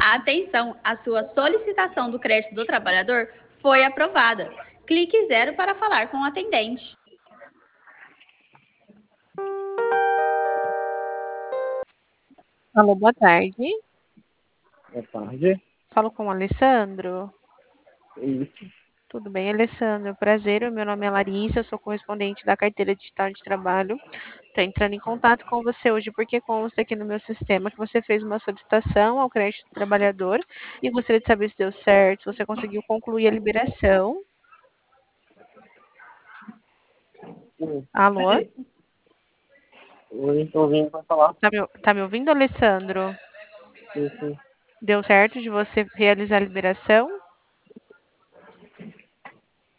Atenção, a sua solicitação do crédito do trabalhador foi aprovada. Clique 0 para falar com o atendente. Alô, boa tarde. Boa tarde. Falo com o Alessandro. Isso. Tudo bem, Alessandro? Prazer, meu nome é Larissa, eu sou correspondente da carteira digital de trabalho. Estou entrando em contato com você hoje porque consta aqui no meu sistema que você fez uma solicitação ao crédito do trabalhador e gostaria de saber se deu certo, se você conseguiu concluir a liberação. Alô? Oi, estou ouvindo para falar. Tá me ouvindo, Alessandro? Sim. Deu certo de você realizar a liberação?